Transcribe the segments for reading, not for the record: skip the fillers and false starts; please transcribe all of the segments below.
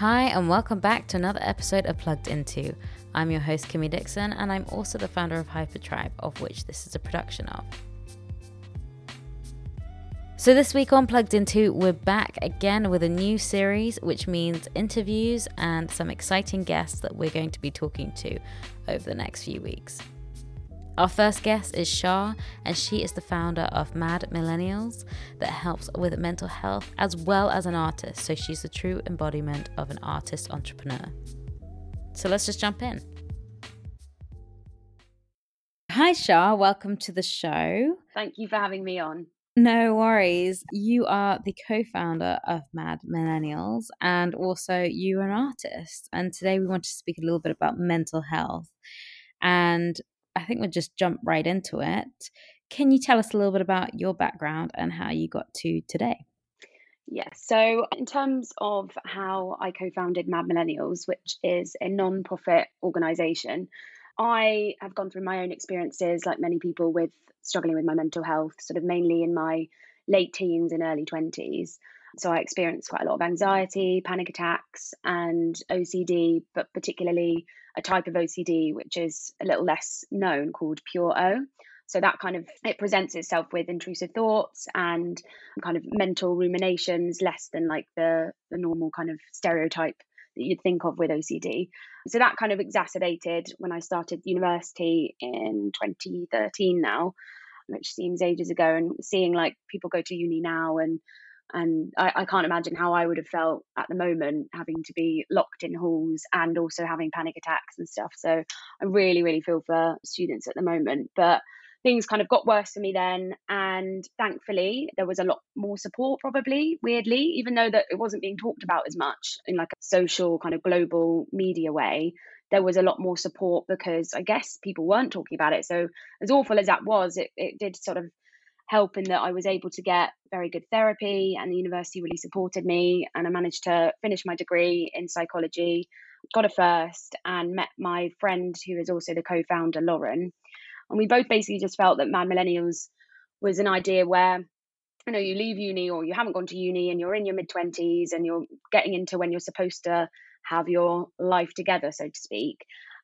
Hi, and welcome back to another episode of Plugged Into. I'm your host, Kimmy Dixon, and I'm also the founder of Hypertribe, of which this is a production of. So this week on Plugged Into, we're back again with a new series, which means interviews and some exciting guests that we're going to be talking to over the next few weeks. Our first guest is Shah, and she is the founder of Mad Millennials that helps with mental health as well as an artist. So she's the true embodiment of an artist entrepreneur. So let's just jump in. Hi Shah, welcome to the show. Thank you for having me on. No worries. You are the co-founder of Mad Millennials and also you're an artist. And today we want to speak a little bit about mental health. And I think we'll just jump right into it. Can you tell us a little bit about your background and how you got to today? Yes. So, in terms of how I co founded Mad Millennials, which is a non profit organization, I have gone through my own experiences, like many people, with struggling with my mental health, sort of mainly in my late teens and early 20s. So, I experienced quite a lot of anxiety, panic attacks, and OCD, but particularly a type of OCD, which is a little less known, called pure O. So that kind of it presents itself with intrusive thoughts and kind of mental ruminations, less than like the normal kind of stereotype that you'd think of with OCD. So that kind of exacerbated when I started university in 2013 now, which seems ages ago, and seeing like people go to uni now and I can't imagine how I would have felt at the moment, having to be locked in halls and also having panic attacks and stuff. So I really, really feel for students at the moment. But things kind of got worse for me then. And thankfully, there was a lot more support, probably, weirdly, even though that it wasn't being talked about as much in like a social kind of global media way. There was a lot more support because I guess people weren't talking about it. So as awful as that was, it did sort of help in that I was able to get very good therapy, and the university really supported me, and I managed to finish my degree in psychology, got a first, and met my friend who is also the co-founder, Lauren. And we both basically just felt that Mad Millennials was an idea where, you know, you leave uni or you haven't gone to uni and you're in your mid-20s and you're getting into when you're supposed to have your life together, so to speak.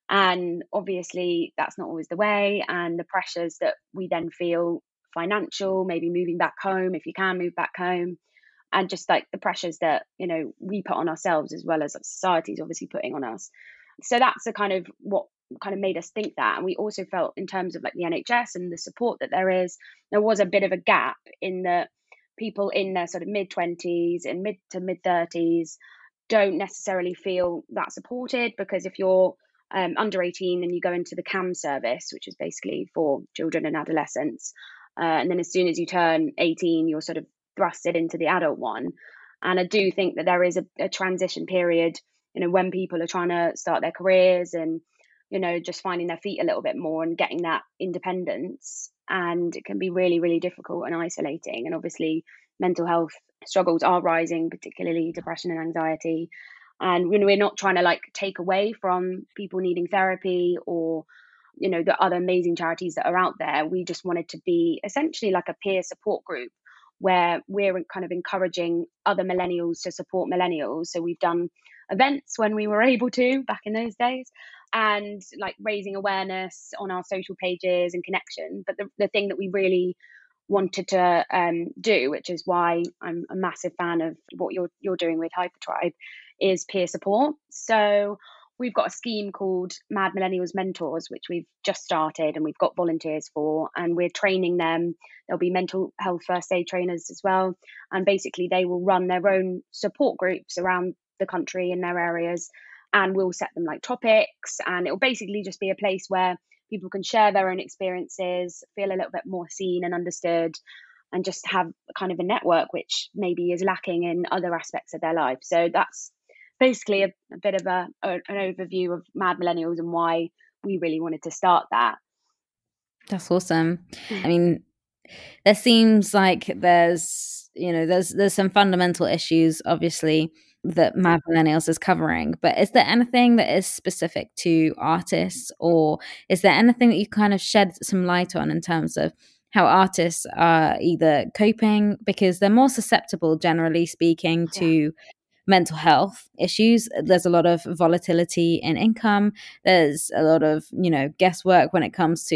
And obviously that's not always the way, and the pressures that we then feel, financial, maybe moving back home if you can move back home, and just like the pressures that, you know, we put on ourselves as well as society's obviously putting on us. So that's the kind of what kind of made us think that. And we also felt in terms of like the NHS and the support that there was a bit of a gap in that people in their sort of mid 20s and mid to mid 30s don't necessarily feel that supported, because if you're under 18 and you go into the CAM service, which is basically for children and adolescents, and then as soon as you turn 18, you're sort of thrusted into the adult one. And I do think that there is a transition period, you know, when people are trying to start their careers and, you know, just finding their feet a little bit more and getting that independence. And it can be really, really difficult and isolating. And obviously, mental health struggles are rising, particularly depression and anxiety. And when we're not trying to like take away from people needing therapy or, you know, the other amazing charities that are out there, we just wanted to be essentially like a peer support group where we're kind of encouraging other millennials to support millennials. So we've done events when we were able to back in those days, and like raising awareness on our social pages and connection. But the thing that we really wanted to do, which is why I'm a massive fan of what you're doing with Hypertribe, is peer support. So we've got a scheme called Mad Millennials Mentors, which we've just started and we've got volunteers for, and we're training them. There'll be mental health first aid trainers as well. And basically they will run their own support groups around the country in their areas, and we'll set them like topics, and it'll basically just be a place where people can share their own experiences, feel a little bit more seen and understood, and just have kind of a network which maybe is lacking in other aspects of their life. So that's basically a bit of an overview of Mad Millennials and why we really wanted to start that. That's awesome. I mean, there seems like there's some fundamental issues, obviously, that Mad Millennials is covering. But is there anything that is specific to artists, or is there anything that you kind of shed some light on in terms of how artists are either coping, because they're more susceptible, generally speaking, to mental health issues. There's a lot of volatility in income. There's a lot of, guesswork when it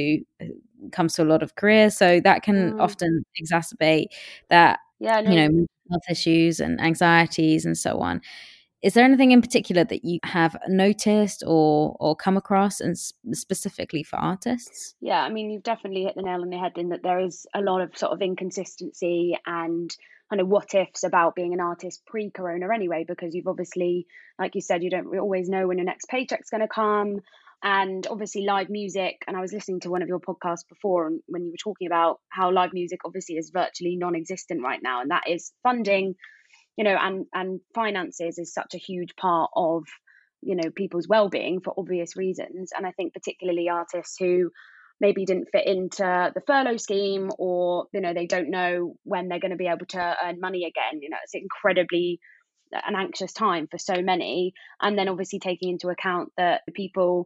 comes to a lot of careers. So that can Mm. often exacerbate that, Yeah, no. mental health issues and anxieties and so on. Is there anything in particular that you have noticed or come across, and specifically for artists? Yeah, I mean, you've definitely hit the nail on the head in that there is a lot of sort of inconsistency and kind of what ifs about being an artist pre-corona anyway, because you've obviously, like you said, you don't always know when your next paycheck's going to come. And obviously live music, and I was listening to one of your podcasts before and when you were talking about how live music obviously is virtually non-existent right now, and that is funding, and finances is such a huge part of, people's well-being for obvious reasons. And I think particularly artists who maybe didn't fit into the furlough scheme, or they don't know when they're going to be able to earn money again. It's incredibly an anxious time for so many. And then obviously taking into account that the people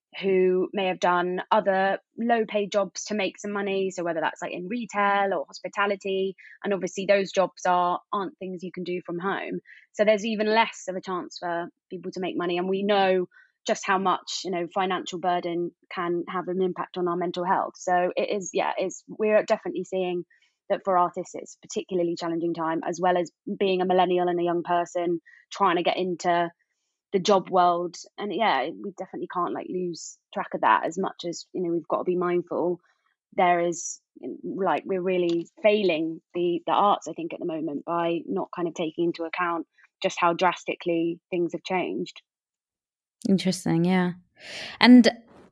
who may have done other low paid jobs to make some money, so whether that's like in retail or hospitality, and obviously those jobs aren't things you can do from home, so there's even less of a chance for people to make money. And we know just how much financial burden can have an impact on our mental health. So it is, yeah, we're definitely seeing that for artists it's a particularly challenging time, as well as being a millennial and a young person trying to get into the job world. And yeah, we definitely can't like lose track of that, as much as we've got to be mindful. There is, like, we're really failing the arts, I think, at the moment, by not kind of taking into account just how drastically things have changed. Interesting, yeah. And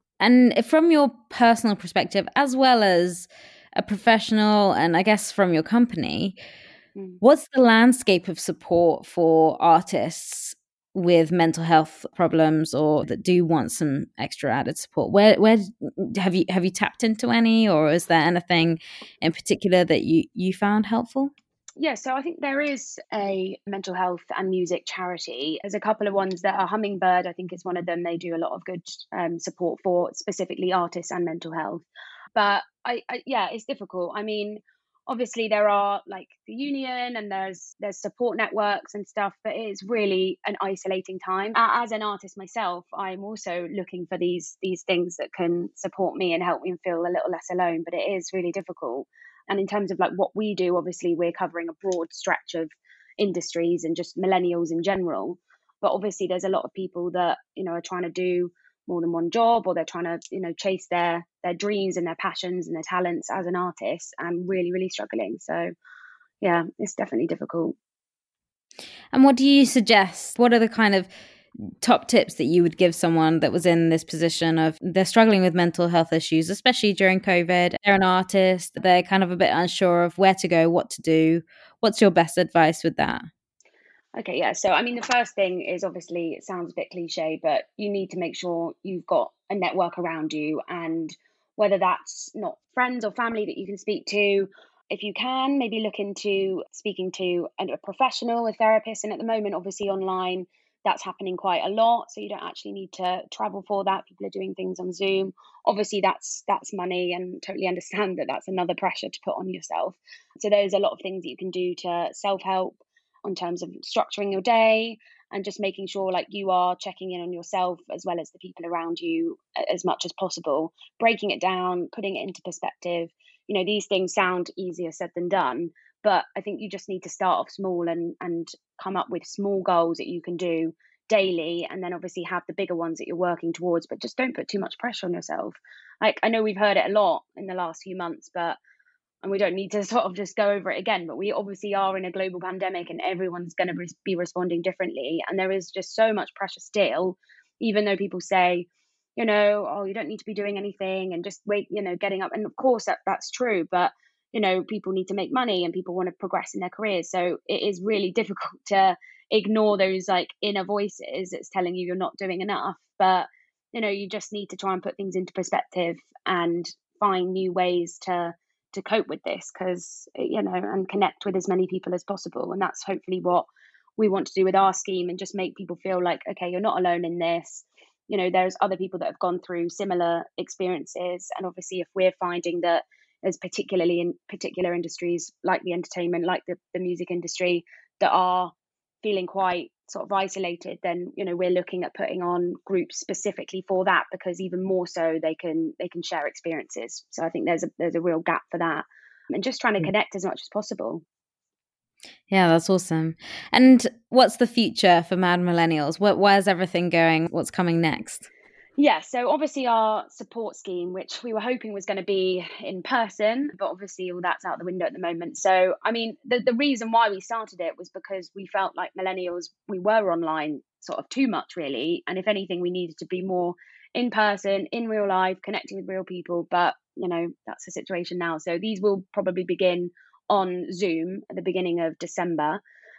from your personal perspective, as well as a professional, and I guess from your company, Mm. what's the landscape of support for artists with mental health problems, or that do want some extra added support? Where have you tapped into any, or is there anything in particular that you found helpful? Yeah, so I think there is a mental health and music charity. There's a couple of ones that are Hummingbird, I think is one of them. They do a lot of good support for specifically artists and mental health. But yeah, it's difficult. I mean, obviously there are like the union, and there's support networks and stuff, but it is really an isolating time. As an artist myself, I'm also looking for these things that can support me and help me feel a little less alone. But it is really difficult. And in terms of like what we do, obviously we're covering a broad stretch of industries and just millennials in general. But obviously there's a lot of people that, are trying to do more than one job, or they're trying to, chase their dreams and their passions and their talents as an artist, and really, really struggling. So yeah, it's definitely difficult. And what do you suggest? What are the kind of top tips that you would give someone that was in this position of they're struggling with mental health issues, especially during COVID? They're an artist, they're kind of a bit unsure of where to go, what to do. What's your best advice with that? Okay, yeah. So, I mean, the first thing is, obviously, it sounds a bit cliche, but you need to make sure you've got a network around you. And whether that's not friends or family that you can speak to, if you can, maybe look into speaking to a professional, a therapist. And at the moment, obviously, online, that's happening quite a lot. So you don't actually need to travel for that. People are doing things on Zoom. Obviously, that's money, and totally understand that that's another pressure to put on yourself. So there's a lot of things that you can do to self help in terms of structuring your day, and just making sure like you are checking in on yourself as well as the people around you as much as possible, breaking it down, putting it into perspective. These things sound easier said than done, but I think you just need to start off small, and come up with small goals that you can do daily, and then obviously have the bigger ones that you're working towards, but just don't put too much pressure on yourself. Like, I know we've heard it a lot in the last few months, but and we don't need to sort of just go over it again, but we obviously are in a global pandemic, and everyone's going to be responding differently. And there is just so much pressure still, even though people say, oh, you don't need to be doing anything and just wait, getting up. And of course that's true, but people need to make money and people want to progress in their careers. So it is really difficult to ignore those like inner voices that's telling you you're not doing enough. But you just need to try and put things into perspective and find new ways to cope with this, because and connect with as many people as possible. And that's hopefully what we want to do with our scheme, and just make people feel like, okay, you're not alone in this. There's other people that have gone through similar experiences. And obviously if we're finding that, as particularly in particular industries like the entertainment, like the music industry, that are feeling quite sort of isolated, then we're looking at putting on groups specifically for that, because even more so they can share experiences. So I think there's a real gap for that, and just trying to connect as much as possible. Yeah, that's awesome. And what's the future for Mad Millennials? Where's everything going? What's coming next? Yeah, so obviously our support scheme, which we were hoping was going to be in person, but obviously all that's out the window at the moment. So, I mean, the reason why we started it was because we felt like millennials, we were online sort of too much, really. And if anything, we needed to be more in person, in real life, connecting with real people. But, that's the situation now. So these will probably begin on Zoom at the beginning of December.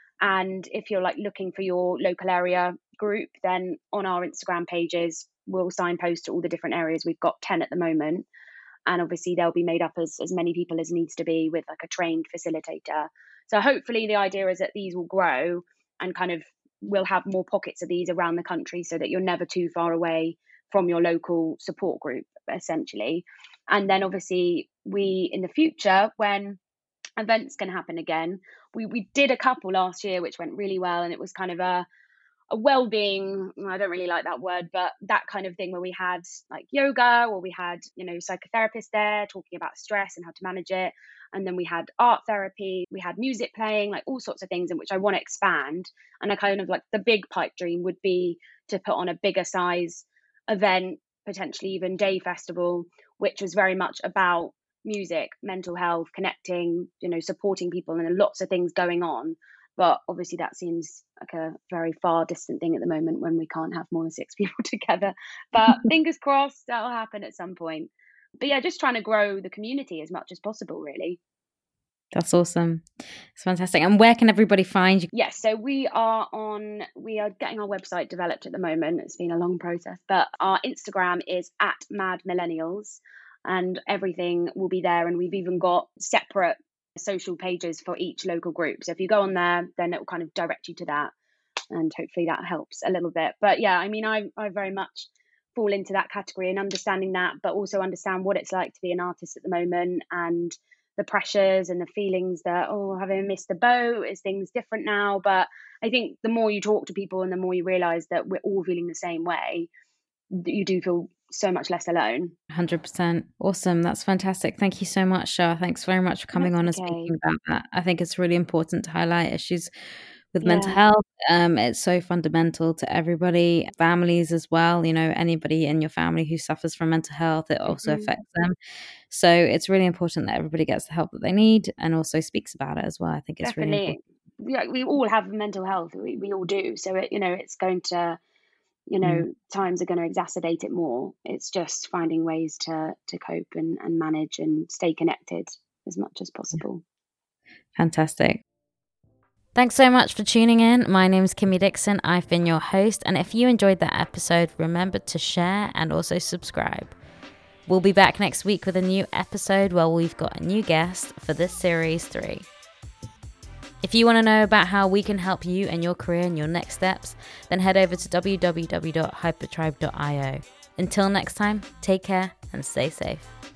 And if you're like looking for your local area group, then on our Instagram pages, we'll signpost to all the different areas. We've got 10 at the moment. And obviously they'll be made up as many people as needs to be, with like a trained facilitator. So hopefully the idea is that these will grow, and kind of we'll have more pockets of these around the country, so that you're never too far away from your local support group, essentially. And then obviously we, in the future, when events can happen again, we did a couple last year which went really well, and it was kind of a well-being, I don't really like that word, but that kind of thing, where we had like yoga, or we had psychotherapists there talking about stress and how to manage it, and then we had art therapy, we had music playing, like all sorts of things, in which I want to expand. And I kind of like, the big pipe dream would be to put on a bigger size event, potentially even day festival, which was very much about music, mental health, connecting, supporting people, and lots of things going on. But obviously that seems like a very far distant thing at the moment, when we can't have more than 6 people together. But fingers crossed that'll happen at some point. But yeah, just trying to grow the community as much as possible, really. That's awesome. It's fantastic. And where can everybody find you? Yes, so we are getting our website developed at the moment. It's been a long process, but our Instagram is @madmillennials, and everything will be there. And we've even got separate social pages for each local group. So if you go on there, then it will kind of direct you to that, and hopefully that helps a little bit. But yeah, I mean, I very much fall into that category, and understanding that, but also understand what it's like to be an artist at the moment, and the pressures and the feelings that, have I missed the boat? Is things different now? But I think the more you talk to people, and the more you realize that we're all feeling the same way, you do feel so much less alone. 100%. Awesome. That's fantastic. Thank you so much, Shah. Thanks very much for coming on and speaking about that. I think it's really important to highlight issues with mental health. It's so fundamental to everybody, families as well. Anybody in your family who suffers from mental health, it also affects them. So it's really important that everybody gets the help that they need, and also speaks about it as well. I think it's Definitely. really important. We all have mental health. We all do. So it's going to, times are going to exacerbate it more. It's just finding ways to cope and manage and stay connected as much as possible. Fantastic. Thanks so much for tuning in. My name is Kimmy Dixon. I've been your host. And if you enjoyed that episode, remember to share and also subscribe. We'll be back next week with a new episode where we've got a new guest for this series 3. If you want to know about how we can help you and your career and your next steps, then head over to www.hypertribe.io. Until next time, take care and stay safe.